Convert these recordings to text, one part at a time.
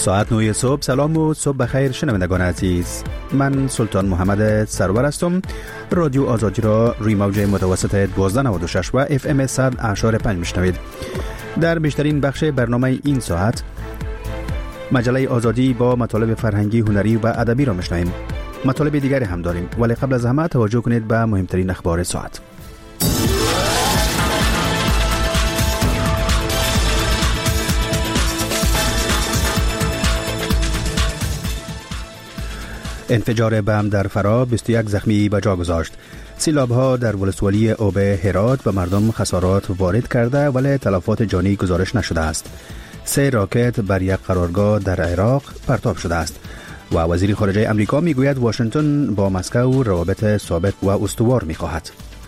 ساعت 9 صبح. سلام و صبح بخیر شنوندگان عزیز. من سلطان محمد سرور هستم. رادیو آزادی را روی موج متوسط 1296 و FM 100.5 میشنوید. در بیشترین بخش برنامه این ساعت مجله آزادی با مطالب فرهنگی، هنری و ادبی را میشنویم. مطالب دیگری هم داریم، ولی قبل از همه توجه کنید به مهمترین اخبار ساعت. انفجار بم در فرا 21 زخمی به جا گذاشت. سیلاب‌ها در ولسوالی اوبه هرات به مردم خسارات وارد کرده ولی تلفات جانی گزارش نشده است. 3 راکت بر یک قرارگاه در عراق پرتاب شده است و وزیر خارجه امریکا میگوید واشنگتن با مسکو روابط ثابت و استوار می‌خواهد.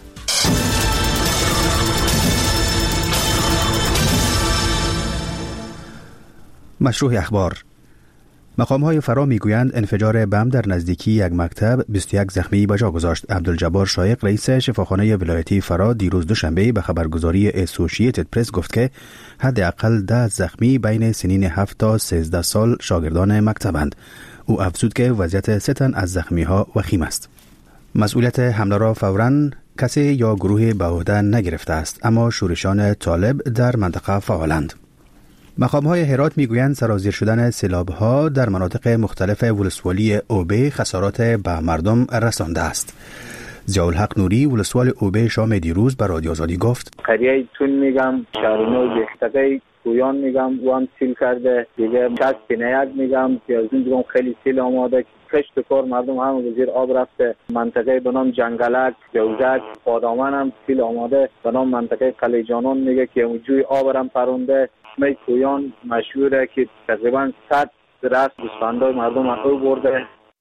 مشروع اخبار. مقام‌های فرا میگویند انفجار بم در نزدیکی یک مکتب 21 زخمی به جا گذاشت. عبدالجبار شایق رئیس شفاخانه ولایتی فرا دیروز دوشنبه به خبرگزاری اسوسییتد پرس گفت که حداقل 10 زخمی بین سنین 7 تا 13 سال شاگردان مکتبند. او افزود که وضعیت 3 تن از زخمی‌ها وخیم است. مسئولیت حمله را فوراً کسی یا گروه به عهده نگرفته است، اما شورشان طالب در منطقه فعالند. مقام‌های هرات میگویند سرازیر شدن سیلاب‌ها در مناطق مختلف ولسوالی اوبه خسارات به مردم رسانده است. ضیاءالحق نوری ولسوال اوبه شام دیروز به رادیو آزادی گفت: قریه تون میگم، شهرنو بختقه کویان میگم وان سیل کرده، دیگه کس پینیت میگم که از این دیگم خیلی سیل آماده. کشت کار مردم هم وزیر آب رفته. منطقه به نام جنگلک، جوزک، پادامن هم سیل آماده. به نام منطقه قلیجانان میگه که جوی آب هم پرونده. می کویان مشهوره که تقریبا 100 درصد گوسفندای مردم رو برده.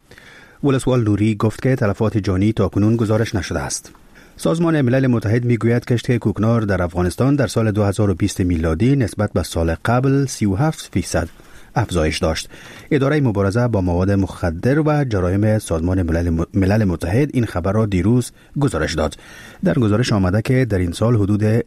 ولسوال نوری گفت که تلفات جانی تاکنون گزارش نشده است. سازمان ملل متحد میگوید کشت کوکنار در افغانستان در سال 2020 میلادی نسبت به سال قبل 37% افزایش داشت. اداره مبارزه با مواد مخدر و جرایم سازمان ملل متحد این خبر را دیروز گزارش داد. در گزارش آمده که در این سال حدود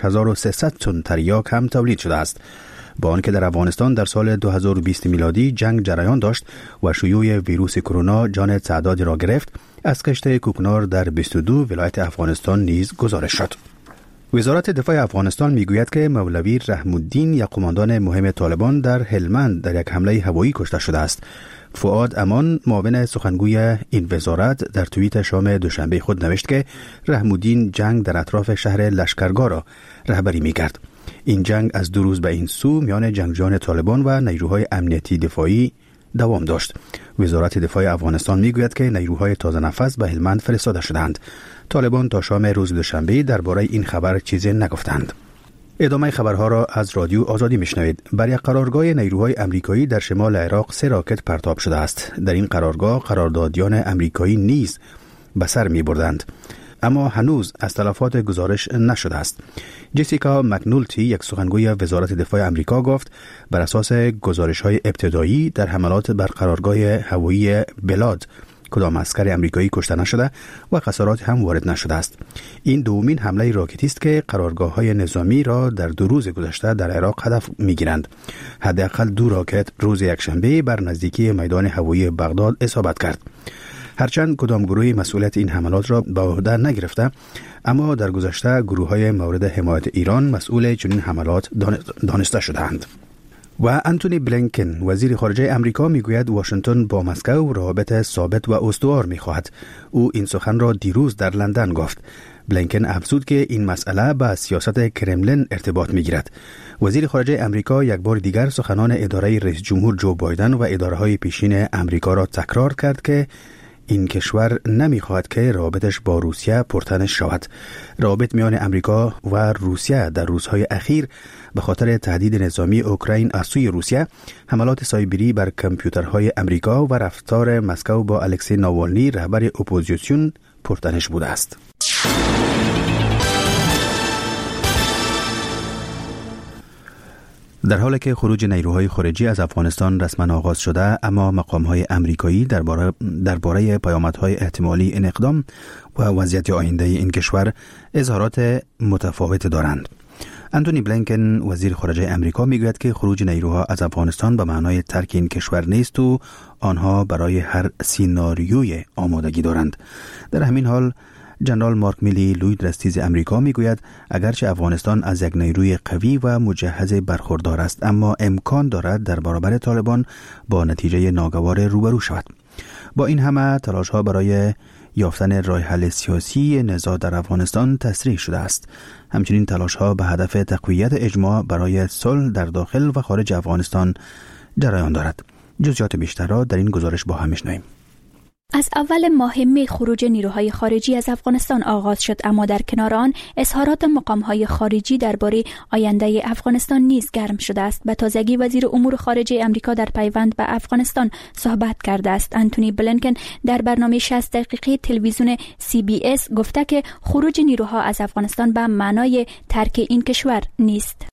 6300 تن تریاک هم تولید شده است. با آنکه در افغانستان در سال 2020 میلادی جنگ جریان داشت و شیوع ویروس کرونا جان تعدادی را گرفت، از کشت کوکنار در 22 ولایت افغانستان نیز گزارش شد. وزارت دفاع افغانستان میگوید که مولوی رحم الدین، یک قماندان مهم طالبان در هلمند، در یک حمله هوایی کشته شده است. فؤاد امان، معاون سخنگوی این وزارت، در توییت شام دوشنبه خود نوشت که رحم الدین جنگ در اطراف شهر لشکرگاه را رهبری میکرد. این جنگ از 2 روز به این سو میان جنگجویان طالبان و نیروهای امنیتی دفاعی دوام داشت. وزارت دفاع افغانستان میگوید که نیروهای تازه نفس به هلمند فرستاده شدند. طالبان تا شام روز دوشنبه درباره این خبر چیزی نگفتند. ادامه خبرها را از رادیو آزادی میشنوید. بر یک قرارگاه نیروهای امریکایی در شمال عراق 3 راکت پرتاب شده است. در این قرارگاه قراردادیان امریکایی نیز به سر میبردند، اما هنوز از تلفات گزارش نشده است. جسیکا مکنولتی، یک سخنگوی وزارت دفاع امریکا، گفت بر اساس گزارش‌های ابتدایی در حملات بر قرارگاه هوایی بلاد کدام عسکر امریکایی کشته نشده و خسارات هم وارد نشده است. این دومین حمله راکتی است که قرارگاه‌های نظامی را در 2 روز گذشته در عراق هدف می‌گیرند. حداقل 2 راکت روز یکشنبه بر نزدیکی میدان هوایی بغداد اصابت کرد. هرچند کدام گروهی مسئولیت این حملات را به عهده نگرفته، اما در گذشته گروه‌های مورد حمایت ایران مسئول چنین حملات دانسته شدند. و انتونی بلینکن، وزیر خارجه امریکا، میگوید واشنگتن با مسکو روابط ثابت و استوار میخواهد. او این سخن را دیروز در لندن گفت. بلینکن افزود که این مسئله با سیاست کرملین ارتباط میگیرد. وزیر خارجه امریکا یک بار دیگر سخنان اداره رئیس جمهور جو بایدن و اداره‌های پیشین امریکا را تکرار کرد که این کشور نمیخواهد که روابطش با روسیه پرتنش شود. روابط میان امریکا و روسیه در روزهای اخیر به خاطر تهدید نظامی اوکراین از سوی روسیه، حملات سایبری بر کامپیوترهای امریکا و رفتار مسکو با الکسی ناوالنی رهبر اپوزیسیون پرتنش بوده است. در حالی که خروج نیروهای خارجی از افغانستان رسما آغاز شده، اما مقام‌های امریکایی درباره پیامدهای احتمالی این اقدام و وضعیت آینده این کشور اظهارات متفاوت دارند. انتونی بلینکن وزیر خارجه امریکا میگوید که خروج نیروها از افغانستان به معنای ترک این کشور نیست و آنها برای هر سیناریوی آمادگی دارند. در همین حال جنرال مارک میلی لوید رستیز امریکا میگوید اگرچه افغانستان از یک نیروی قوی و مجهز برخوردار است، اما امکان دارد در برابر طالبان با نتیجه ناگوار روبرو شود. با این همه تلاش‌ها برای یافتن راه حل سیاسی نزاع در افغانستان تسریع شده است. همچنین تلاش‌ها به هدف تقویت اجماع برای صلح در داخل و خارج افغانستان جریان دارد. جزئیات بیشتر را در این گزارش با هم می‌شنویم. از اول ماه می خروج نیروهای خارجی از افغانستان آغاز شد، اما در کنار آن اظهارات مقام‌های خارجی درباره آینده افغانستان نیز گرم شده است. به تازگی وزیر امور خارجه امریکا در پیوند به افغانستان صحبت کرده است. انتونی بلینکن در برنامه 60 دقیقه تلویزیون CBS گفته که خروج نیروها از افغانستان به معنای ترک این کشور نیست.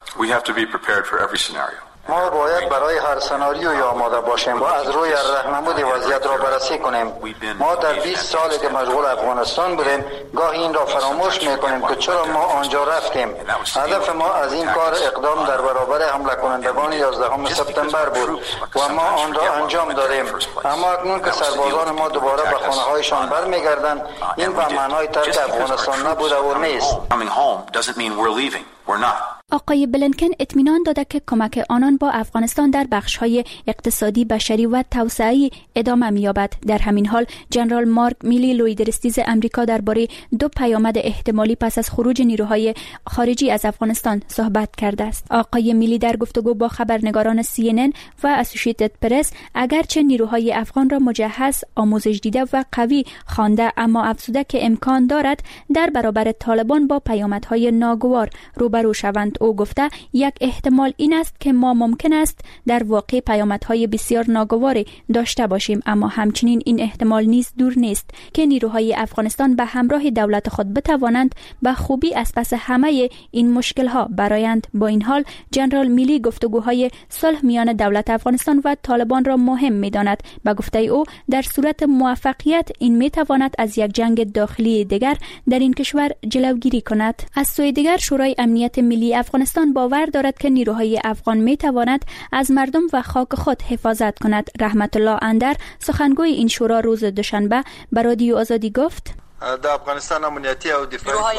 ما باید برای هر سناریوی آماده باشیم و از روی راهنمود وضعیت را بررسی کنیم. ما در 20 سالی که مشغول افغانستان بودیم گاهی این را فراموش میکنیم که چرا ما آنجا رفتیم. هدف ما از این کار اقدام در برابر حمله کنندگان 11 سپتامبر بود و ما آن را انجام دادیم. اما اکنون که سربازان ما دوباره به خانه هایشان برمیگردند، این به معنای ترک افغانستان نبوده و نیست. آقای بلینکن اطمینان داده که کمک آنان با افغانستان در بخش‌های اقتصادی، بشری و توسعه‌ای ادامه می‌یابد. در همین حال جنرال مارک میلی لوید رستیز امریکا درباره 2 پیامد احتمالی پس از خروج نیروهای خارجی از افغانستان صحبت کرده است. آقای میلی در گفتگو با خبرنگاران CNN و اسوسییتد پرس اگرچه نیروهای افغان را مجهز، آموزش دیده و قوی خوانده، اما افزوده که امکان دارد در برابر طالبان با پیامدهای ناگوار روبرو شوند. او گفته یک احتمال این است که ما ممکن است در واقع پیامدهای بسیار ناگواری داشته باشیم، اما همچنین این احتمال نیز دور نیست که نیروهای افغانستان به همراه دولت خود بتوانند به خوبی از پس همه این مشکلها برآیند. با این حال جنرال میلی گفتگوهای صلح میان دولت افغانستان و طالبان را مهم می‌داند. به گفته او در صورت موفقیت این می‌تواند از یک جنگ داخلی دیگر در این کشور جلوگیری کند. از سوی دیگر شورای امنیت ملی افغانستان باور دارد که نیروهای افغان می تواند از مردم و خاک خود حفاظت کند. رحمت الله اندر سخنگوی این شورا روز دوشنبه به رادیو آزادی گفت: در افغانستان امنیتی و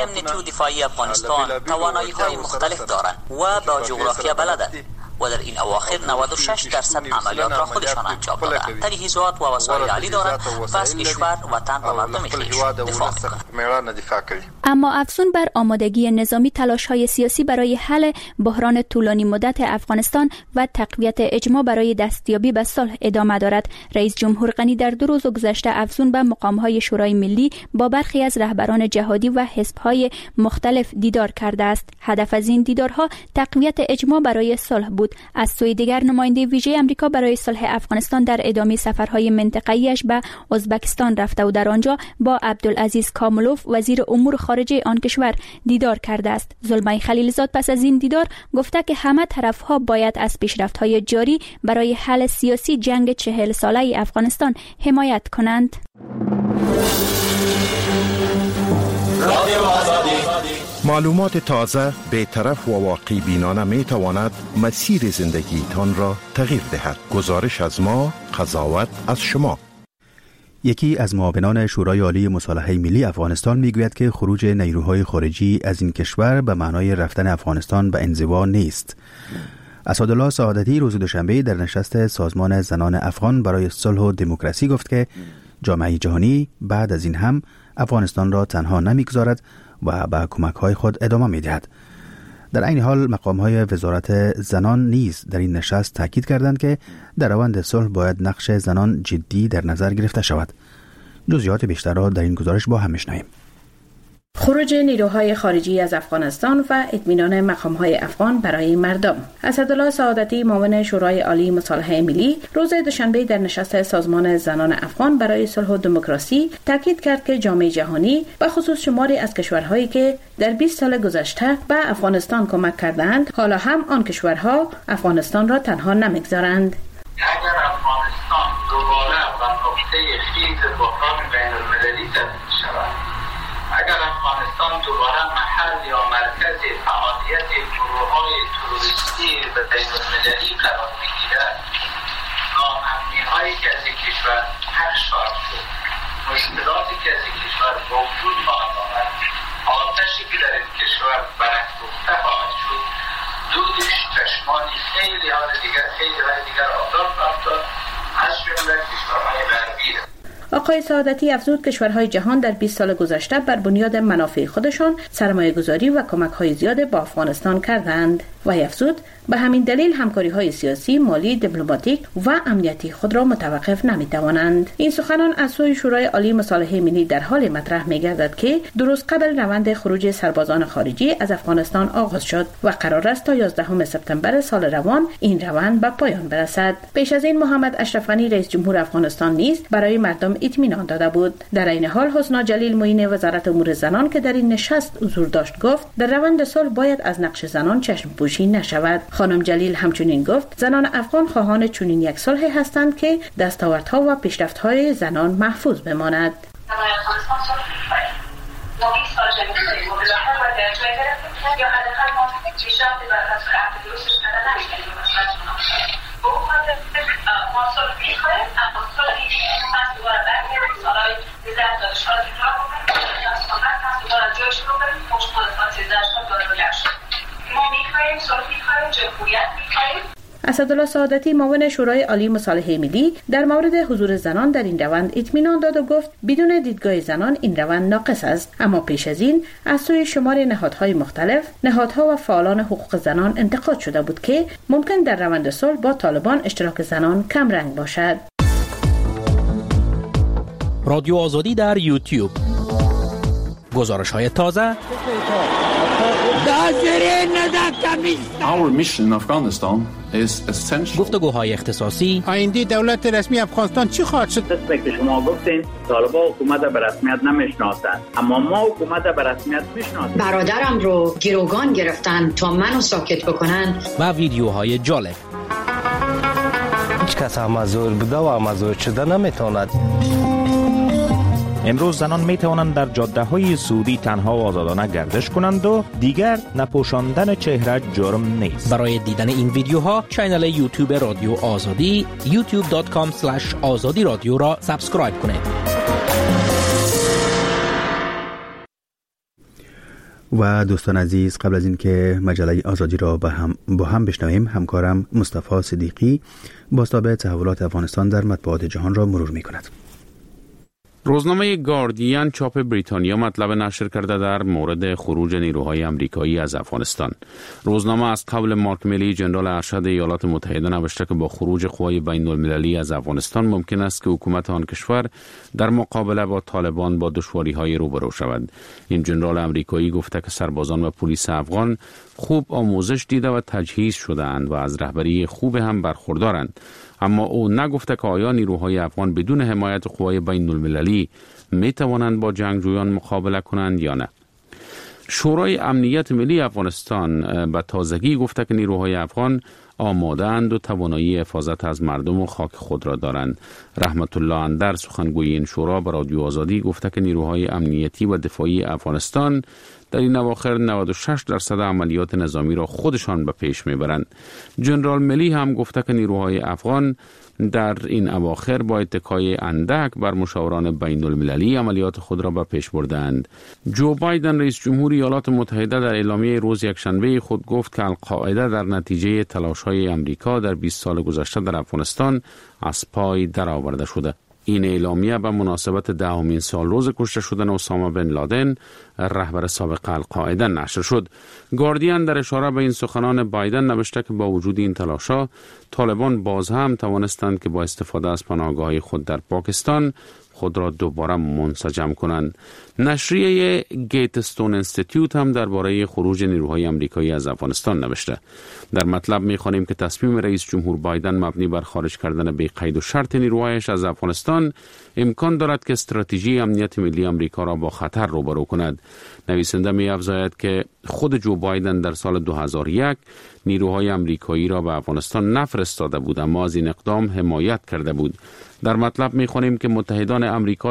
دفاعی افغانستان توانایی‌های مختلف دارند و با جغرافیا بلدند و در این اواخر 96% عملیات را خودشان انجام دادند. تجهیزات و وسایل عالی دارند و از کشور، وطن و مردم خویش دفاع می‌کنند. اما افزون بر آمادگی نظامی، تلاش‌های سیاسی برای حل بحران طولانی مدت افغانستان و تقویت اجماع برای دستیابی به صلح ادامه دارد. رئیس جمهور غنی در 2 روز گذشته افزون به مقام‌های شورای ملی با برخی از رهبران جهادی و حزب‌های مختلف دیدار کرده است. هدف از این دیدارها تقویت اجماع برای صلح بود. از سوی دیگر نماینده ویژه امریکا برای صلح افغانستان در ادامه سفرهای منطقه‌ایش به ازبکستان رفته و در آنجا با عبدالعزیز کاملوف وزیر امور خارجه آن کشور دیدار کرده است. زلمای خلیلزاد پس از این دیدار گفته که همه طرف‌ها باید از پیشرفت‌های جاری برای حل سیاسی جنگ 40 ساله افغانستان حمایت کنند. معلومات تازه، بی‌طرف و واقعی بینانه می تواند مسیر زندگی تان را تغییر دهد. گزارش از ما، قضاوت از شما. یکی از معاونان شورای عالی مصالحه ملی افغانستان میگوید که خروج نیروهای خارجی از این کشور به معنای رفتن افغانستان به انزوا نیست. اسدالله سعادتی روز دوشنبه در نشست سازمان زنان افغان برای صلح و دموکراسی گفت که جامعه جهانی بعد از این هم افغانستان را تنها نمیگذارد و به کمک‌های خود ادامه می‌دهد. در این حال مقام‌های وزارت زنان نیز در این نشست تاکید کردند که در روند صلح باید نقش زنان جدی در نظر گرفته شود. جزئیات بیشتر را در این گزارش با هم می‌شنویم. خروج نیروهای خارجی از افغانستان و اطمینان مقام‌های افغان برای مردم. اسدالله سعادتی معاون شورای عالی مصالحه ملی روز دوشنبه در نشست سازمان زنان افغان برای صلح و دموکراسی تاکید کرد که جامعه جهانی به خصوص شماری از کشورهایی که در 20 سال گذشته به افغانستان کمک کردند، حالا هم آن کشورها افغانستان را تنها نمیگذارند. اگر افغانستان دوباره به نقطه خیز بحران بین‌المللی تبدیل شود، اگر افغانستان افغانستان دوباره محل یا مرکز فعالیت گروه‌های تروریستی بین‌المللی قرار می‌گیرد، ناامنی‌هایی که از این کشور پخش‌خواهد شد، مشکلاتی که از این کشور به وجود خواهد آمد، آتشی که در این کشور برافروخته خواهد شد، دودش چشمانی خیلی دیگر آبدار خواهد داد، از جمله کشورهای غربی. آقای سعادتی افزود کشورهای جهان در 20 سال گذشته بر بنیاد منافع خودشان سرمایه گذاری و کمک های زیاد با افغانستان کردند و افزود به همین دلیل همکاری های سیاسی، مالی، دیپلماتیک و امنیتی خود را متوقف نمی توانند. این سخنان از سوی شورای عالی مصالحه ملی در حال مطرح می گردد که درست قبل روند خروج سربازان خارجی از افغانستان آغاز شد و قرار است تا 11 سپتامبر سال روان این روند به پایان برسد. پیش از این محمد اشرف غنی رئیس جمهور افغانستان نیز برای مردم اطمینان داده بود. در این حال حسنا جلیل معین وزارت امور زنان که در این نشست حضور داشت گفت در روند صلح باید از نقش زنان چشم پوشی نشود. خانم جلیل همچنین گفت زنان افغان خواهان چنین یک صلح هستند که دستاوردها و پیشرفت‌های زنان محفوظ بماند. اسدالله سعادتی معاون شورای عالی مصالحه ملی در مورد حضور زنان در این روند اطمینان داد و گفت بدون دیدگاه زنان این روند ناقص است، اما پیش از این از سوی شمار نهادهای مختلف، نهادها و فعالان حقوق زنان انتقاد شده بود که ممکن در روند صلح با طالبان اشتراک زنان کم رنگ باشد. رادیو آزادی در یوتیوب، گزارش‌های تازه، Our mission in Afghanistan is essential. گفتگوهای اختصاصی. آینده دولت رسمی افغانستان چی خواهد شد؟ که شما گفتین طالبان حکومت به رسمیت نمیشناسند، اما ما حکومت به رسمیت میشناسیم. برادرم رو گروگان گرفتن تا منو ساکت بکنن. و ویدیوهای جالب. هیچ کس امازور بوده و امازور شده نمیتواند. امروز زنان می توانند در جاده‌های سعودی تنها و آزادانه گردش کنند و دیگر نپوشاندن چهره جرم نیست. برای دیدن این ویدیوها کانال یوتیوب رادیو آزادی youtube.com/azadi رادیو را سابسکرایب کنید. و دوستان عزیز، قبل از اینکه مجله آزادی را با هم بشنویم، همکارم مصطفی صدیقی بازتاب تحولات افغانستان در مطبوعات جهان را مرور می کند. روزنامه گاردین چاپ بریتانیا مطلب نشر کرده در مورد خروج نیروهای آمریکایی از افغانستان. روزنامه از قول مارک میلی جنرال ارشد ایالات متحده نوشته که با خروج قوای بین المللی از افغانستان ممکن است که حکومت آن کشور در مقابله با طالبان با دشواری‌های روبرو شود. این جنرال آمریکایی گفته که سربازان و پلیس افغان خوب آموزش دیده و تجهیز شده‌اند و از رهبری خوب هم برخوردارند. اما او نگفته که آیا نیروهای افغان بدون حمایت قوای بین المللی می توانند با جنگجویان مقابله کنند یا نه. شورای امنیت ملی افغانستان به تازگی گفته که نیروهای افغان آماده‌اند و توانایی حفاظت از مردم و خاک خود را دارند. رحمت الله اندر سخنگوی این شورا به رادیو آزادی گفته که نیروهای امنیتی و دفاعی افغانستان در این اواخر 96% عملیات نظامی را خودشان به پیش میبرند. جنرال ملی هم گفته که نیروهای افغان در این اواخر با اتکای اندک بر مشاوران بین المللی عملیات خود را به پیش بردند. جو بایدن رئیس جمهور ایالات متحده در اعلامیه روز یکشنبه خود گفت که القاعده در نتیجه تلاش‌های امریکا در 20 سال گذشته در افغانستان از پای درآورده شده. این اعلامیه به مناسبت 10مین سالروز کشته شدن اسامه بن لادن رهبر سابق القاعده نشر شد. گاردین در اشاره به این سخنان بایدن نوشته که با وجود این تلاش‌ها طالبان باز هم توانستند که با استفاده از پناهگاه‌های خود در پاکستان خود را دوباره منسجم کنند. نشریه گیتستون انستیتیوت هم درباره خروج نیروهای آمریکایی از افغانستان نوشته. در مطلب می‌خوانیم که تصمیم رئیس جمهور بایدن مبنی بر خارج کردن بی قید و شرط نیروهایش از افغانستان امکان دارد که استراتژی امنیت ملی آمریکا را با خطر روبرو کند. نویسنده می‌افزاید که خود جو بایدن در سال 2001 نیروهای آمریکایی را به افغانستان نفرستاده بود، اما از این اقدام حمایت کرده بود. در مطلب می‌خوانیم که متحدان آمریکا